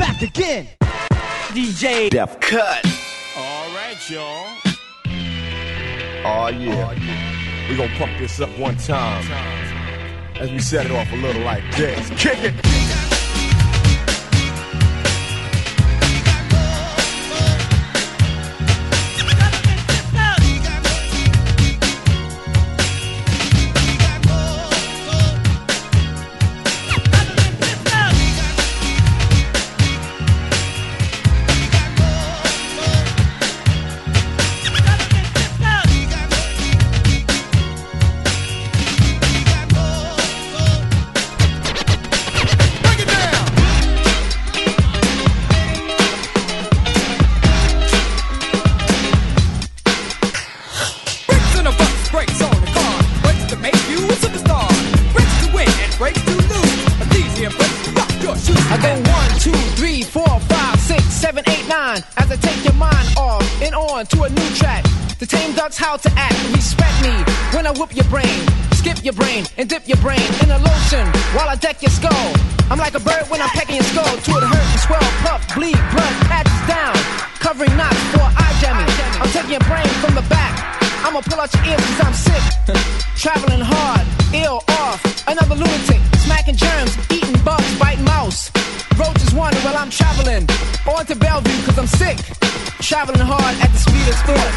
back again. DJ Def Cut. All right, y'all. Oh yeah. We gonna pump this up one time as we set it off a little like this. Kick it. To a new track, to tame ducks how to act. Respect me when I whoop your brain, skip your brain, and dip your brain in a lotion while I deck your skull. I'm like a bird when I'm pecking your skull to it hurt and swell, puff, bleed, blood patches down, covering knots for eye jamming. I'm taking your brain from the back. I'ma pull out your ears cause I'm sick. Traveling hard, ill, off, another lunatic, smacking germs, eating bugs, biting mouse. Roaches wander while I'm traveling on to Bellevue cause I'm sick. Traveling hard at the speed of thought.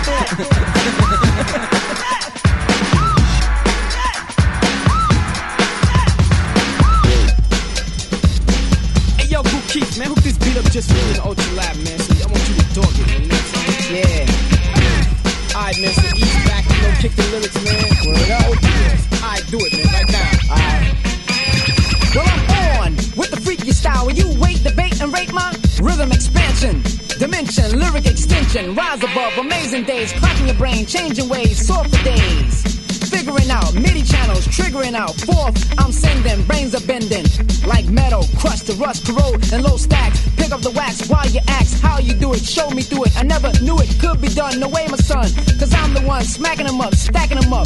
Hey yo, Boo Keith, man, hook this beat up just for you in Ultra Lab, man. So I want you to dog it, man. Yeah. Alright, man, so ease back, you know, kick the lyrics, man. Word up. Alright, do it, man, right now. Alright. Well, I'm on with the freaky style. When you wait, debate, and rate my rhythm expansion. Dimension, lyric extension, rise above amazing days, clocking your brain, changing ways, softer days. Figuring out MIDI channels, triggering out. Fourth, I'm sending, brains are bending. Like metal, crush the rust, corrode, and low stacks. Pick up the wax while you ask how you do it. Show me through it. I never knew it could be done. No way, my son, cause I'm the one smacking them up, stacking them up.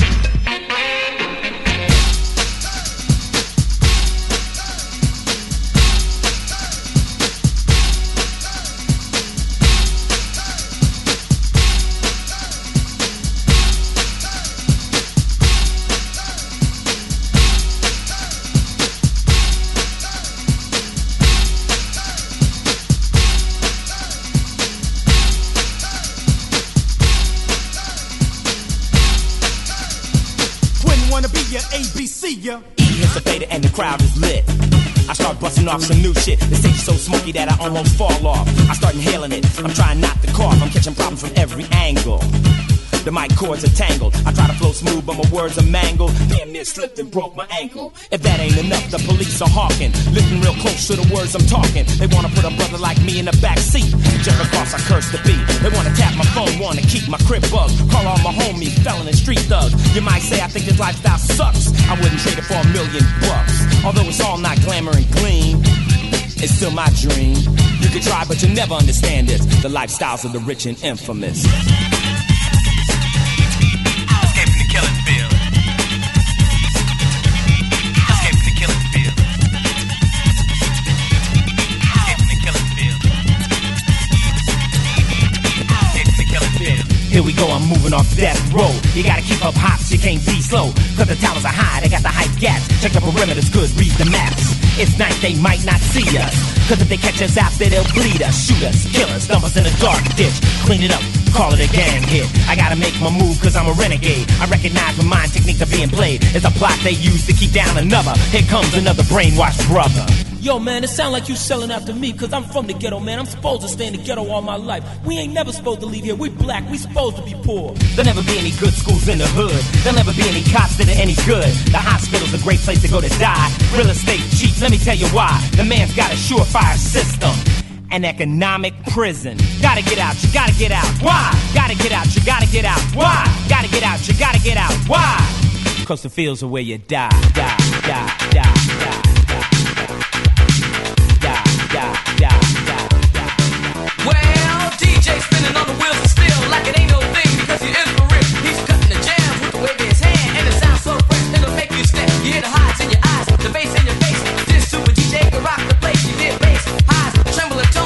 It's a beta and the crowd is lit. I start busting off some new shit. The stage is so smoky that I almost fall off. I start inhaling it. I'm trying not to cough. I'm catching problems from every angle. The mic cords are tangled. I try to flow smooth, but my words are mangled. Damn near slipped and broke my ankle. If that ain't enough, the police are hawking. Listen real close to the words I'm talking. They wanna put a brother like me in the back seat. Just because I curse the beat. They wanna tap my phone, wanna keep my crib bugged. Call all my homies, felon and street thugs. You might say I think this lifestyle sucks. I wouldn't trade it for $1 million. Although it's all not glamour and gleam, it's still my dream. You can try, but you'll never understand this. The lifestyles of the rich and infamous. Here we go, I'm moving off death row. You gotta keep up hops, you can't be slow. Cause the towers are high, they got the hype gas. Check the perimeters good, read the maps. It's night, they might not see us. Cause if they catch us out there, they'll bleed us. Shoot us, kill us, dump us in a dark ditch. Clean it up, call it a gang hit. I gotta make my move cause I'm a renegade. I recognize when my techniques are being played. It's a plot they use to keep down another. Here comes another brainwashed brother. Yo, man, it sound like you selling out to me, cause I'm from the ghetto, man. I'm supposed to stay in the ghetto all my life. We ain't never supposed to leave here. We black, we supposed to be poor. There'll never be any good schools in the hood. There'll never be any cops that are any good. The hospital's a great place to go to die. Real estate cheap, let me tell you why. The man's got a surefire system. An economic prison. Gotta get out, you gotta get out. Why? Gotta get out, you gotta get out. Why? Gotta get out, you gotta get out. Why? Cause the fields are where you die, die, die, die, die. Well, DJ spinning on the wheels of steel like it ain't no thing because he is for real. He's cutting the jams with the wave of his hand, and it sounds so fresh it'll make you step. You hear the highs in your eyes, the bass in your face. This super DJ can rock the place. You hear bass, highs, tremble and tone.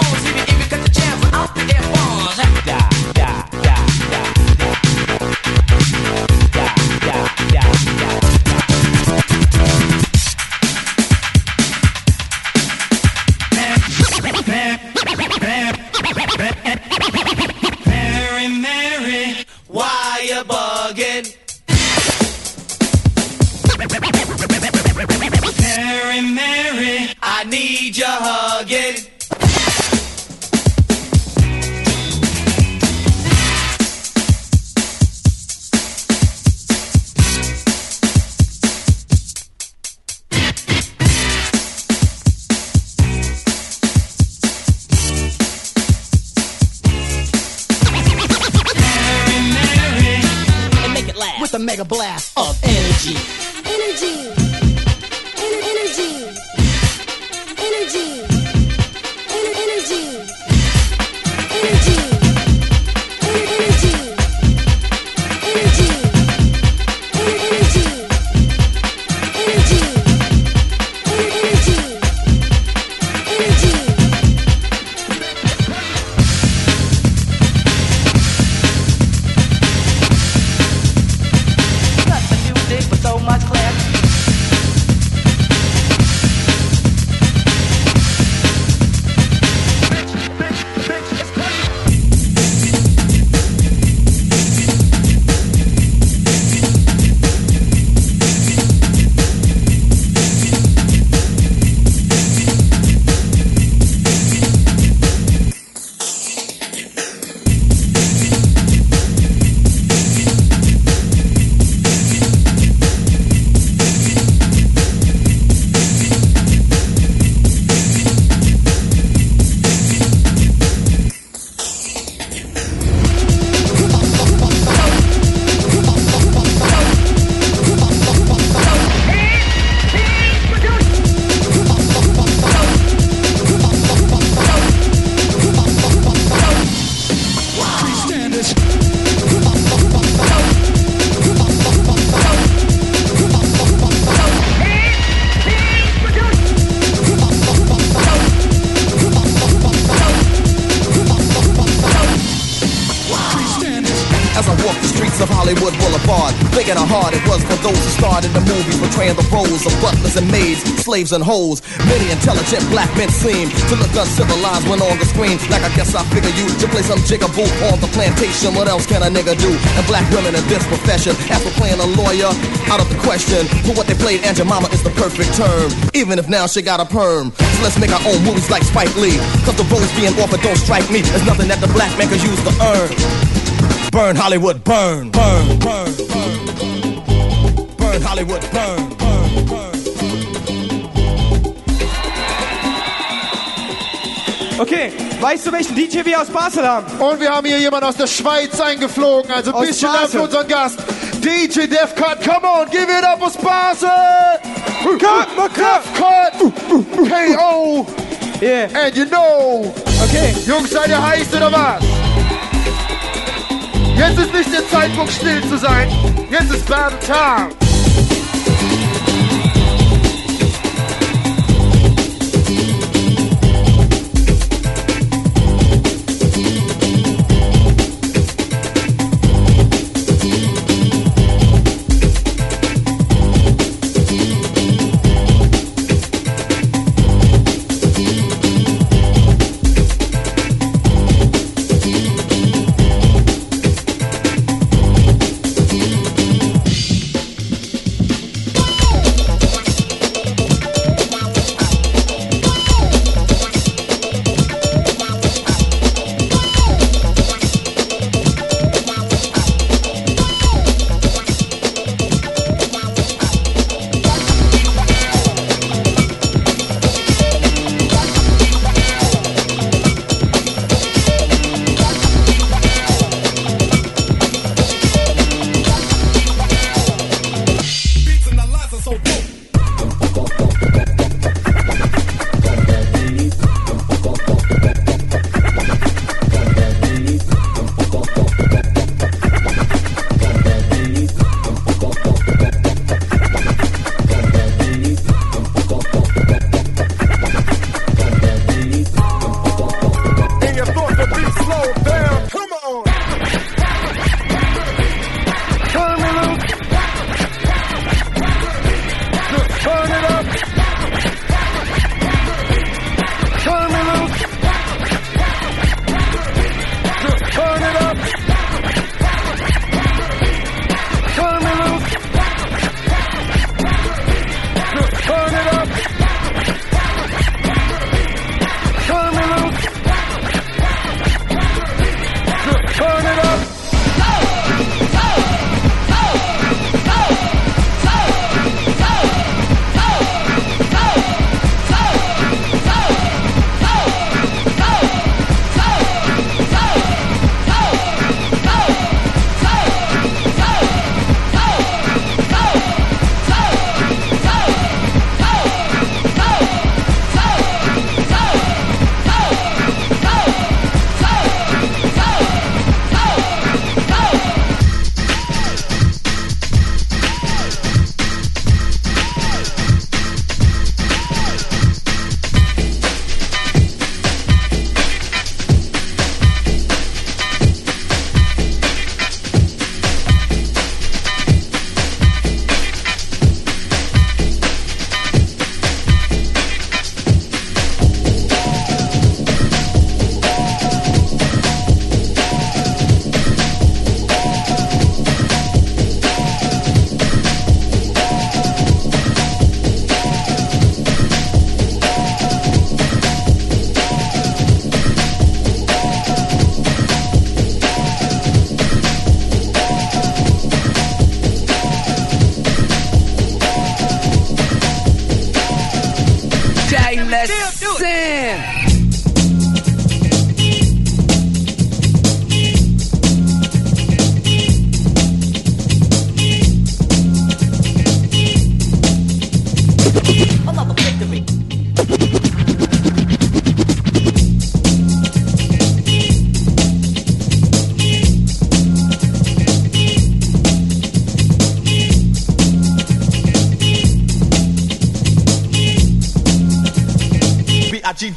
a mega blast of energy. Energy. Energy. Energy. Energy. Energy. Thinking how hard it was for those who starred in the movies, portraying the roles of butlers and maids, slaves and hoes. Many intelligent black men seem to look uncivilized when on the screen. Like I guess I figure you to play some jigaboo on the plantation. What else can a nigga do? And black women in this profession, as for playing a lawyer, out of the question. For what they played, Aunt Jemima is the perfect term. Even if now she got a perm. So let's make our own movies like Spike Lee. Cause the roles being offered don't strike me as nothing that the black man could use to earn. Burn Hollywood, burn, burn, burn, burn. Burn Hollywood, burn, burn, burn. Okay, weißt du, welchen DJ wir aus Basel haben? Und wir haben hier jemanden aus der Schweiz eingeflogen, also ein bisschen Lärm für unseren Gast. DJ Defcut, come on, give it up aus Basel! Defcut! K.O. Yeah. And you know. Okay. Jungs, seid ihr heiß oder was? Jetzt ist nicht der Zeitpunkt, still zu sein. Jetzt ist Battle Time.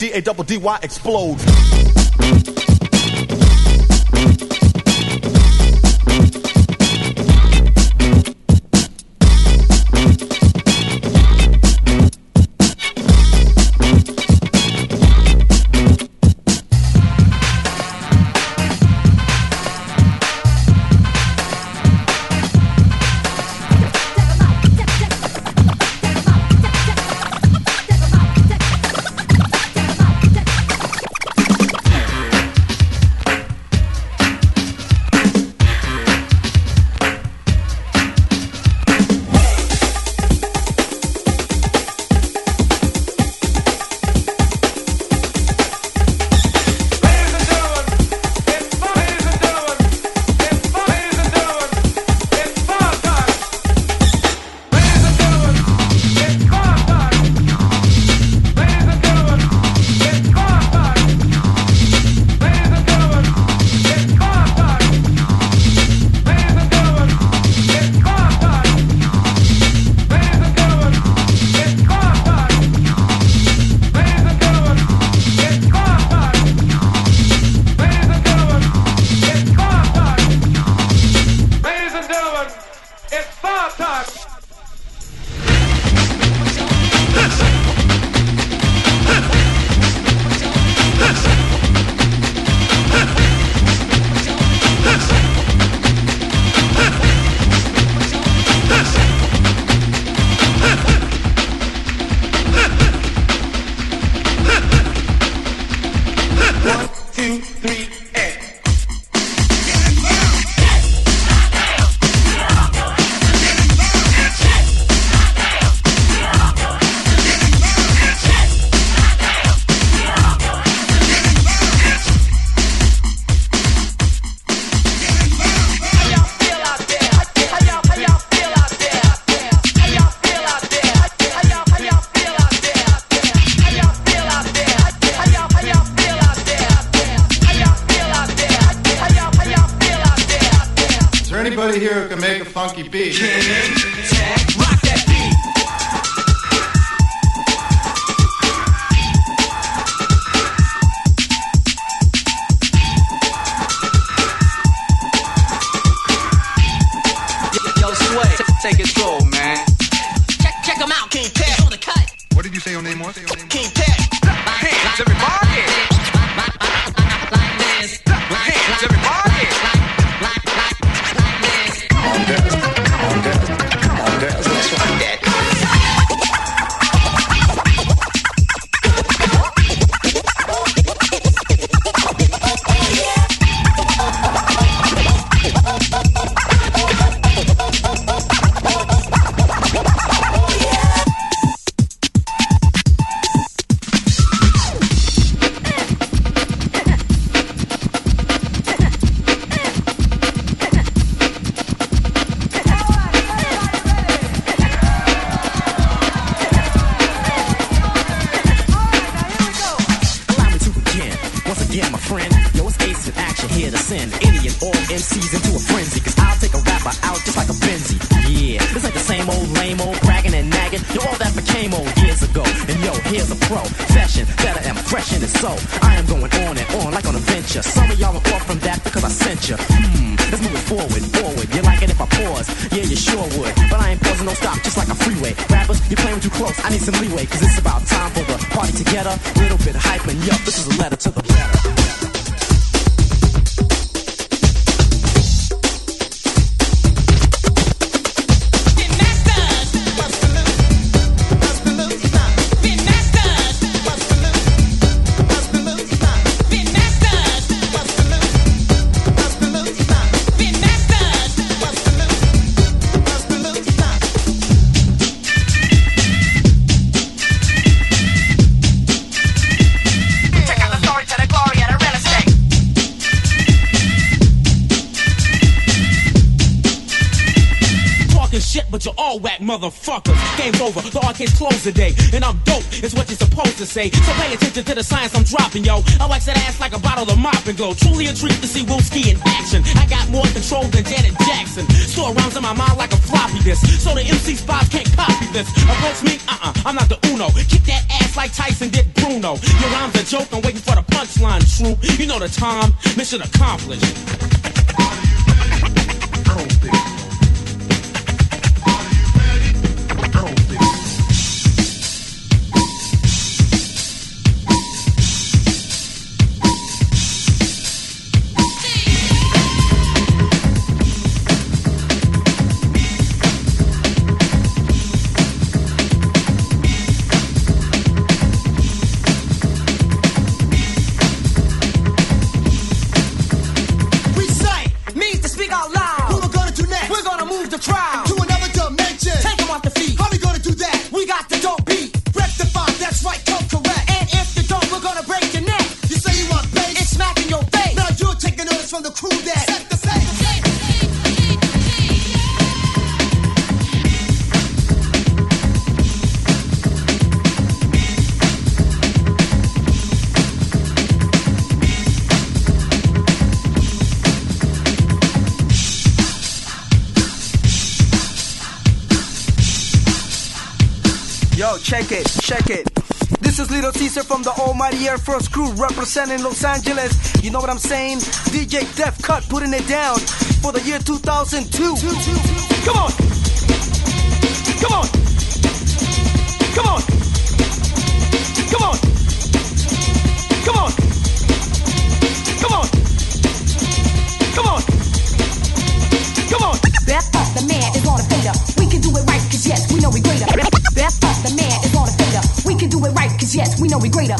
D-A-double-D-Y explodes. Anybody here who can make a funky beat? Rock that beat. Yo, Sway, take control, man. Check him out, King Tech on the cut. What did you say your name was? King Tech. Hands, everybody. Hands, everybody. I need some leeway, cause it's about time for the party to get a little bit hype. And yo, this is a letter to the letter. Check out the story to the glory of the all whack motherfuckers. Game's over, the arcade's closed today. And I'm dope, is what you're supposed to say. So pay attention to the science I'm dropping, yo. I wax that ass like a bottle of Mop and Glow. Truly a treat to see Wilski in action. I got more control than Janet Jackson. Store rhymes in my mind like a floppy disk. So the MC spots can't copy this. Approach me, I'm not the Uno. Kick that ass like Tyson did Bruno. Your rhyme's a joke, I'm waiting for the punchline, true. You know the time, mission accomplished. I don't think so. Check it. This is Little Caesar from the Almighty Air Force Crew representing Los Angeles. You know what I'm saying? DJ Def Cut putting it down for the year 2002. Come on. Come on. Come on. Come on. Come on. Come on. Come on. Come on. Best up, the man is on a fader. We can do it right, cause yes, we know we greater. Best up, the man is on a fader. We can do it right, cause yes, we know we greater.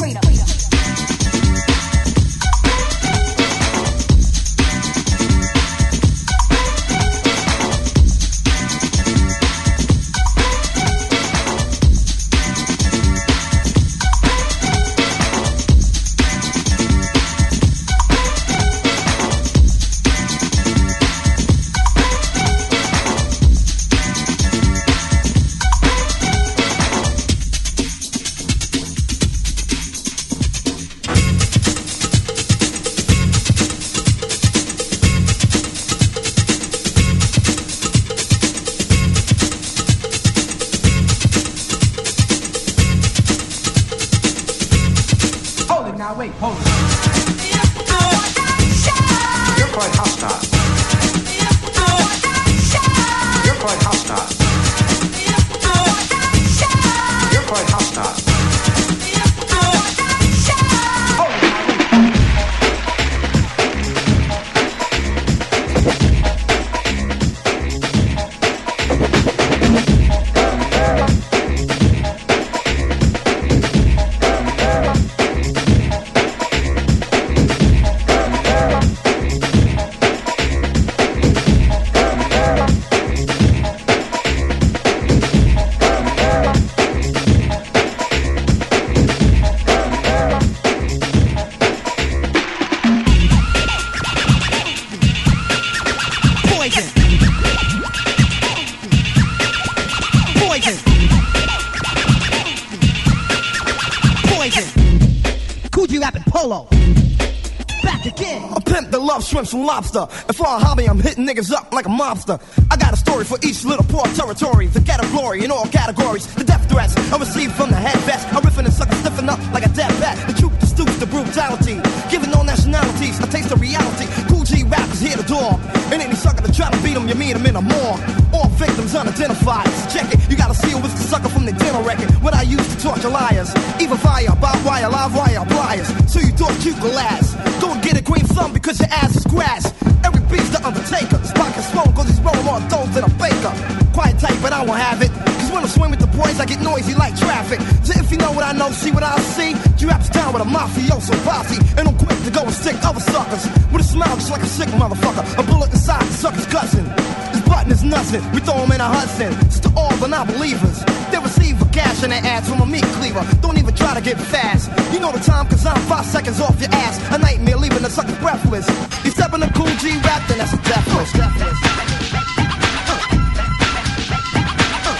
Shrimp some lobster. And for a hobby, I'm hitting niggas up like a mobster. I got a story for each little poor territory. The ghetto glory in all categories. The death threats I received from the head vest. I'm riffing and sucker stiffen up like a dead bat. The truth, the stoops, the brutality. Giving all nationalities a taste of reality. Cool G rap is here to door. And any sucker that try to beat him, you meet him in a morgue. All victims unidentified. So check it, you gotta see who was the sucker from the dinner record. What I used to torture liars. Even fire, barbed wire, live wire, pliers. So you thought you could last. Go and get a green thumb because your ass is grass. Every beat's the Undertaker. His pocket's swollen cause he's rolling more dope than a baker. Quiet tight, but I won't have it. Cause when I swim with the boys, I get noisy like traffic. So if you know what I know, see what I see. You raps down with a mafioso posse. And I'm quick to go and stick other suckers. With a smile just like a sick motherfucker. A bullet inside the sucker's cousin. His button is nothing. We throw him in a Hudson. It's to all the non-believers. They receive a cash in their ass from a meat cleaver. Don't even try to get fast. You know the time cause I'm 5 seconds off your ass. A nightmare leaving the sucker breathless. You step in a cool G rap, then that's a death wish.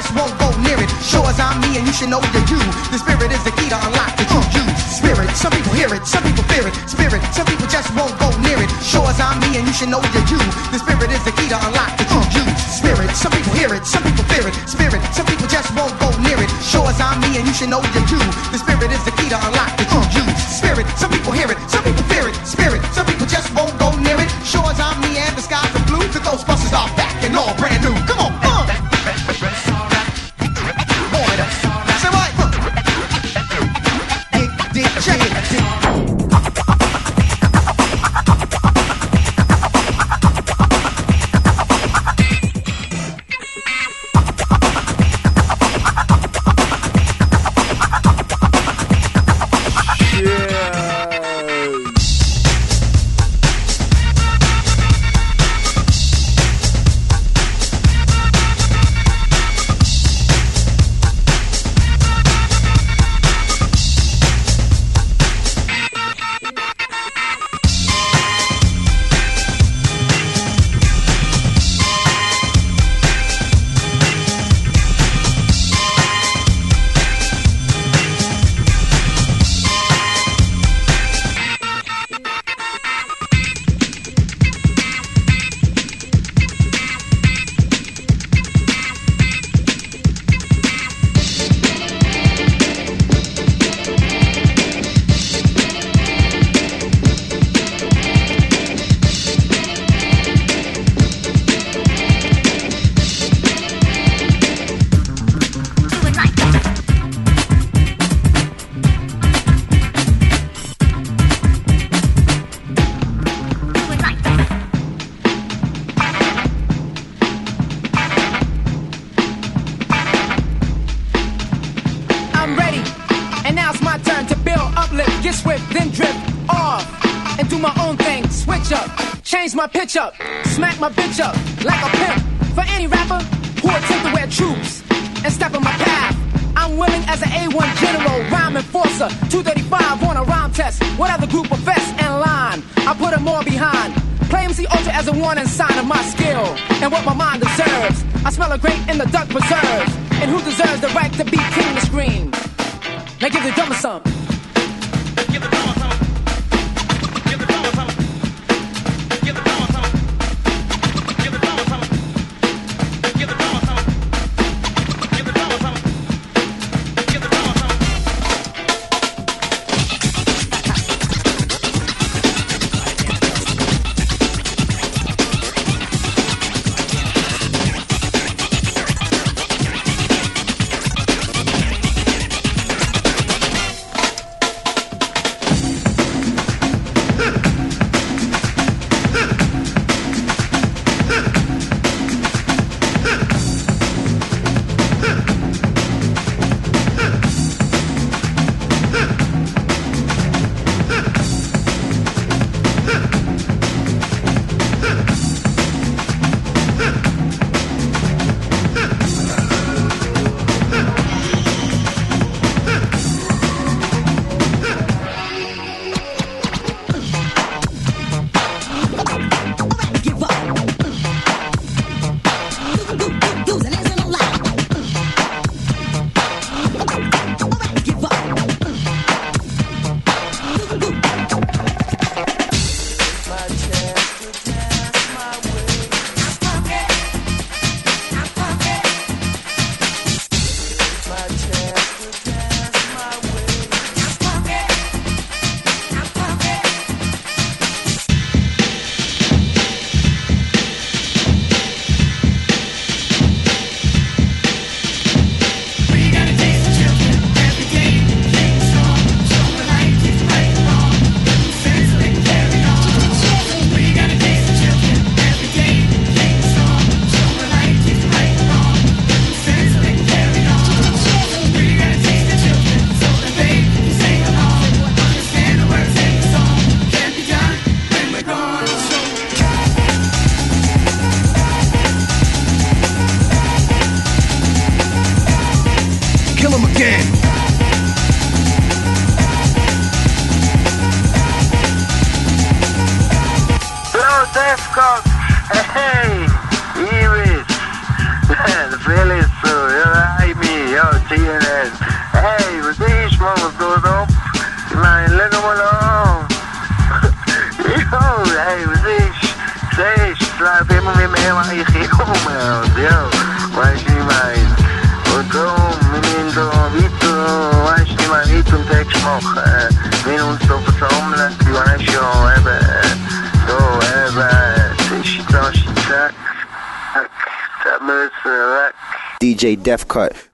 just won't go near it. Sure as I'm me and you should know you're you. The spirit is the key to unlock the true you. Spirit, some people hear it, some people fear it. Spirit, some people just won't go near it. Sure as I'm me and you should know you're you. The spirit is the key to unlock the true you. Spirit, some people hear it, some people fear it. Spirit, some people just won't go near it. Sure as I'm me and you should know you're you. The spirit is the key to unlock the true you. Spirit, some people hear it, some people fear it. Spirit, some people just won't go near it. Sure as I'm me and the skies are blue, the Ghostbusters are back and all brand new. Come on, say what? Check it. Change my pitch up, smack my bitch up like a pimp. For any rapper who attempt to wear troops and step on my path, I'm willing as an A1 general, rhyme enforcer, 235 on a rhyme test. What other group of vests and line? I put them more behind. Play MC Ultra as a warning sign of my skill and what my mind deserves. I smell a grape in the duck preserves. And who deserves the right to be king of the screen? Now give the drummer some. Give the drummer some. Give the drummer some. Give the drummer some. Give the drummer some. Give the drummer some. Give the drummer some. Give the drummer some. Defcon, hey, Iris, the feeling so, you know? hey, was ist? Siehst, es läuft immer mehr Weiche um, ja, weißt du, wie ich meine? Und darum, wir müssen da weiter, weißt du, ich meine, weiter einen Text machen, wir müssen uns da versammeln, du weißt ja, eben, es ist das, zack, da müssen wir weg. DJ Def Cut.